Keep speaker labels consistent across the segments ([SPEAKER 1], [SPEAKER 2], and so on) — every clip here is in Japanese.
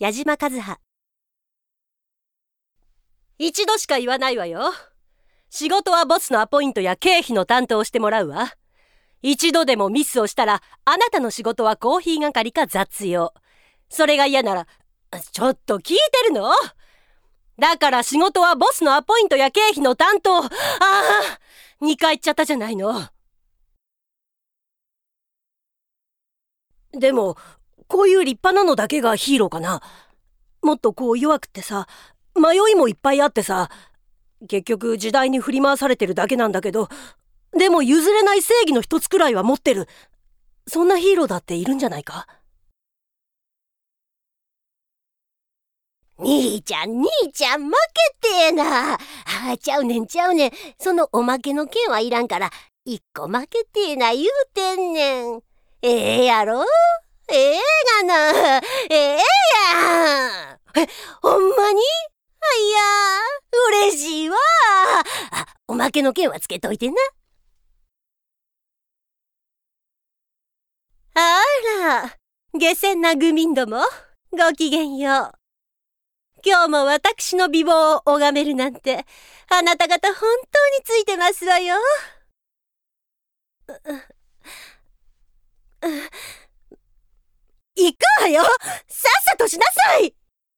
[SPEAKER 1] 矢島和葉。一度しか言わないわよ。仕事はボスのアポイントや経費の担当をしてもらうわ。一度でもミスをしたら、あなたの仕事はコーヒー係か雑用。それが嫌なら、ちょっと聞いてるの？だから仕事はボスのアポイントや経費の担当。2回言っちゃったじゃないの。でも、こういう立派なのだけがヒーローかな。もっとこう弱くってさ、迷いもいっぱいあってさ、結局時代に振り回されてるだけなんだけど、でも譲れない正義の一つくらいは持ってる。そんなヒーローだっているんじゃないか？
[SPEAKER 2] 兄ちゃん、負けてえな。ちゃうねん。そのおまけの件はいらんから、一個負けてえな言うてんねん。やろ？がな。やん。ほんまに？いや、嬉しいわ。おまけの件はつけといてな。
[SPEAKER 1] あら、下賤な愚民ども、ごきげんよう。今日も私の美貌を拝めるなんて、あなた方本当についてますわよ。行くわよ！さっさとしなさい！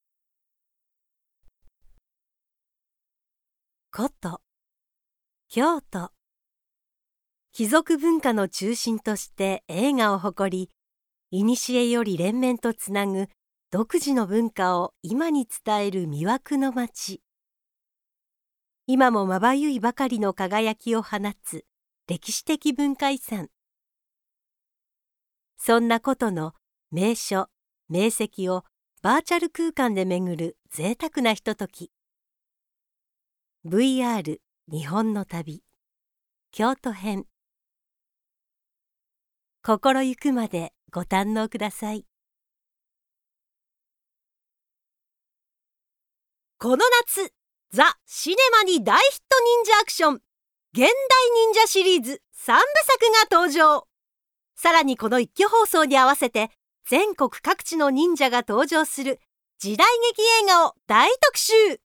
[SPEAKER 1] 古都、京都。貴族文化の中心として栄華を誇り、古より連綿とつなぐ独自の文化を今に伝える魅惑の町。今もまばゆいばかりの輝きを放つ歴史的文化遺産。そんな古都の名所、名跡をバーチャル空間で巡る贅沢なひととき。VR 日本の旅、京都編。心ゆくまでご堪能ください。この夏、ザ・シネマに大ヒット忍者アクション、現代忍者シリーズ3部作が登場。さらにこの一挙放送に合わせて、全国各地の忍者が登場する時代劇映画を大特集。